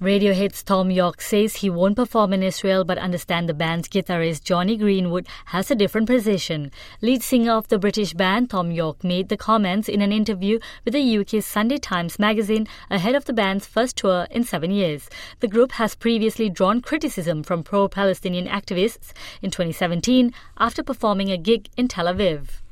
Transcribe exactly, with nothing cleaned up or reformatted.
Radiohead's Thom Yorke says he won't perform in Israel but understands the band's guitarist Jonny Greenwood has a different position. Lead singer of the British band Thom Yorke made the comments in an interview with the U K's Sunday Times magazine ahead of the band's first tour in seven years. The group has previously drawn criticism from pro-Palestinian activists in twenty seventeen after performing a gig in Tel Aviv.